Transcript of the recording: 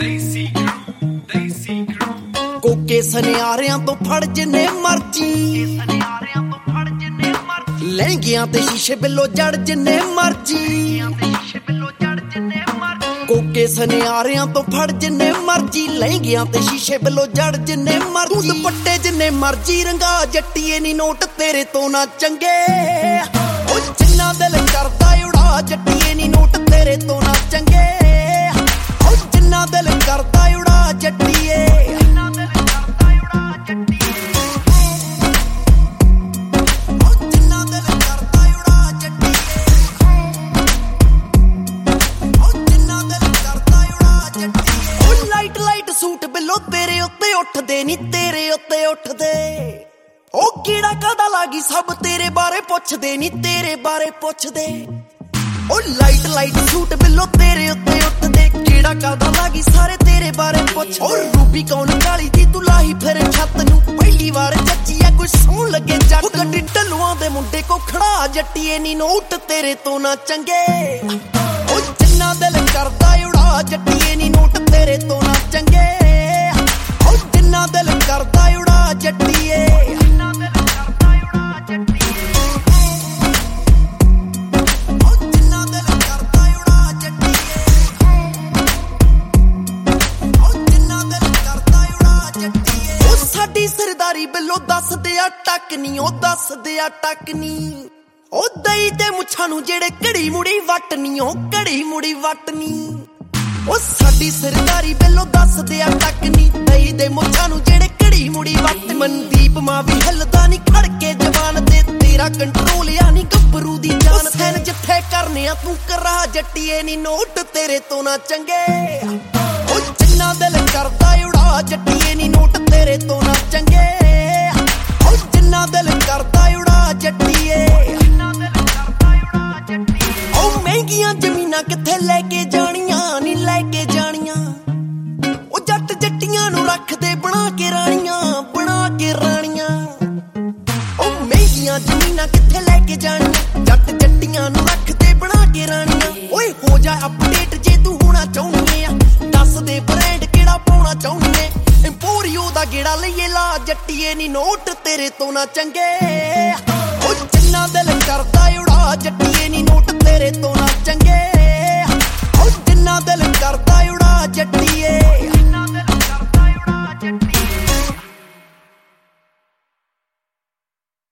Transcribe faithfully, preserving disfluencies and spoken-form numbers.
ਕੋਕੇ ਸੁਨਿਆਰਿਆਂ ਤੋਂ ਫੜ ਜਿੰਨੇ ਮਰਜੀ, ਲਹਿੰਗਿਆਂ ਤੇ ਸ਼ੀਸ਼ੇ ਬਿੱਲੋ ਜੜ ਜਿੰਨੇ ਮਰਜੀ। ਕੋਕੇ ਸੁਨਿਆਰਿਆਂ ਤੋਂ ਫੜ ਜਿੰਨੇ ਮਰਜੀ, ਲਹਿੰਗਿਆਂ ਤੇ ਸ਼ੀਸ਼ੇ ਬਿੱਲੋ ਜੜ ਜਿੰਨੇ ਮਰਜੀ। ਦੁਪੱਟੇ ਜਿੰਨੇ ਮਰਜੀ ਰੰਗਾ, ਜੱਟੀਏ ਨੀ ਨੋਟ ਤੇਰੇ ਤੋਂ ਨਾ ਚੰਗੇ। ਉਹ ਜਿੰਨਾ ਦਿਲ ਕਰਦਾ ਉਡਾ, ਜੱਟੀਏ ਨੀ ਨੋਟ ਤੇਰੇ ਤੋਂ ਨਾ ਚੰਗੇ। ਉਹ ਜਿੰਨਾ ਦਿਲ ਕਰਦਾ ਉਡਾ, ਜੱਟੀਏ ਸੂਟ ਬਿੱਲੋ ਤੇਰੇ ਉੱਤੇ ਉੱਠਦੇ ਨੀ, ਤੇਰੇ ਉੱਤੇ ਉੱਠਦੇ। ਉਹ ਕੀੜਾ ਕਾਦਾ ਲਾਗੀ, ਸਭ ਤੇਰੇ ਬਾਰੇ ਪੁੱਛਦੇ ਨੀ, ਤੇਰੇ ਬਾਰੇ ਪੁੱਛਦੇ। ਉਹ ਲਾਈਟ ਲਾਈਟ ਸੂਟ ਬਿੱਲੋ ਤੇਰੇ ਉੱਤੇ ਉੱਠਦੇ, ਕੀੜਾ ਕਾਦਾ ਲਾਗੀ, ਸਾਰੇ ਤੇਰੇ ਬਾਰੇ ਪੁੱਛਦੇ। ਉਹ ਰੂਬੀ ਕੌਣ ਕਾਲੀ ਦੀ ਤੂੰ ਲਾਹੀ ਫਿਰ ਛੱਤ ਨੂੰ, ਪਹਿਲੀ ਵਾਰ ਜੱਚੀ ਐ ਕੋਈ ਸੌਣ ਲੱਗੇ ਜੱਟ। ਉਹ ਗੱਡੀ ਢੱਲੂਆਂ ਦੇ ਮੁੰਡੇ ਕੋ ਖੜਾ, ਜੱਟੀਏ ਨੀ ਨੋਟ ਤੇਰੇ ਤੋਂ ਨਾ ਚੰਗੇ। ਉਹ ਜਿੰਨਾ ਦਿਲ ਕਰਦਾ ਉਡਾ, ਜੱਟੀਏ ਨੀ ਨੋਟ ਤੇਰੇ ਤੋਂ ਨਾ ਚੰਗੇ। ਉਹ ਜਿੰਨਾ ਦਿਲ ਕਰਦਾ ਉਡਾ, ਜੱਟੀਏ ਸਾਡੀ ਸਰਦਾਰੀ ਬਿੱਲੋ ਦੱਸਦੇ ਆ ਟੱਕ ਨੀ, ਉਹ ਦੱਸਦੇ ਆ ਟੱਕ ਨੀ। ਉਹ ਦਈ ਤੇ ਮੁੱਛਾਂ ਨੂੰ ਜਿਹੜੇ ਘੜੀ ਮੁੜੀ ਵੱਟ ਨੀ, ਉਹ ਘੜੀ ਮੁੜੀ ਵੱਟ ਨੀ। ਉਹ ਸਾਡੀ ਸਰਦਾਰੀ ਬਿੱਲੋ ਦੱਸਦੇ ਆ ਟੱਕ ਨੀ, ਦਈ ਦੇ ਮੁੱਛਾਂ ਨੂੰ ਜਿਹੜੇ ਘੜੀ ਮੁੜੀ ਵੱਟ। ਮਨਦੀਪ ਮਾਂ ਵੀ ਹਿੱਲਦਾ ਨੀ ਖੜ ਕੇ ਜਵਾਨ ਤੇ, ਤੇਰਾ ਕੰਟਰੋਲ ਆ ਨੀ ਗੱਭਰੂ ਦੀ ਜਾਨ। ਸੈਨ ਜਿੱਥੇ ਕਰਨੇ ਆ ਤੂੰ ਕਰਾ, ਜੱਟੀਏ ਨੀ ਨੋਟ ਤੇਰੇ ਤੋਂ ਨਾ ਚੰਗੇ। ਉਹ ਜਿੰਨਾ ਦਿਲ ਕਰਦਾ ਉਡਾ, ਜੱਟੀਏ ਨੀ ਨੋਟ ਤੇਰੇ ਤੋਂ ਨਾ ਚੰਗੇ। ਉਹ ਜਿੰਨਾ ਦਿਲ ਕਰਦਾ ਉਡਾ, ਜੱਟੀਏ ਉਹ ਮਹਿੰਗੀਆਂ ਜ਼ਮੀਨਾਂ ਕਿੱਥੇ ਲੈ ਕੇ ਜਾਣੀਆਂ ਨੀ, ਲੈ ਕੇ ਜਾਣੀਆਂ। ਉਹ ਜੱਟ ਜੱਟੀਆਂ ਨੂੰ ਰੱਖਦੇ ਬਣਾ ਕੇ ਰਾਣੀਆਂ, ਬਣਾ ਕੇ ਰਾਣੀਆਂ। ਉਹ ਮਹਿੰਗੀਆਂ ਜ਼ਮੀਨਾਂ ਕਿੱਥੇ ਲੈ ਕੇ ਜਾਣੀਆਂ, ਜੱਟ ਜੱਟੀਆਂ ਨੂੰ ਰੱਖਦੇ ਬਣਾ ਕੇ ਰਾਣੀਆਂ। ਓਏ ਹੋ ਜਾ ਅਪਡੇਟ ਜੇ ਤੂੰ ਹੋਣਾ ਚਾਹੁੰਦੀ ਆ, ਦੱਸ ਦੇ ਬ੍ਰਾਂਡ ਕਿਹੜਾ ਪਾਉਣਾ ਚਾਹੁੰਦੀ ਏ। ਇੰਪੋਰੀਓ ਦਾ ਗੇੜਾ ਲਈਏ ਲਾ, ਜੱਟੀਏ ਨੀ ਨੋਟ ਤੇਰੇ ਤੋਂ ਨਾ ਚੰਗੇ। ਉਹ ਜਿੰਨਾ ਦਿਲ ਕਰਦਾ ਉਡਾ, ਜੱਟੀਏ ਨੀ ਨੋਟ ਤੇਰੇ ਤੋਂ ਨਾ ਚੰਗੇ। ਉਹ ਜਿੰਨਾ ਦਿਲ ਕਰਦਾ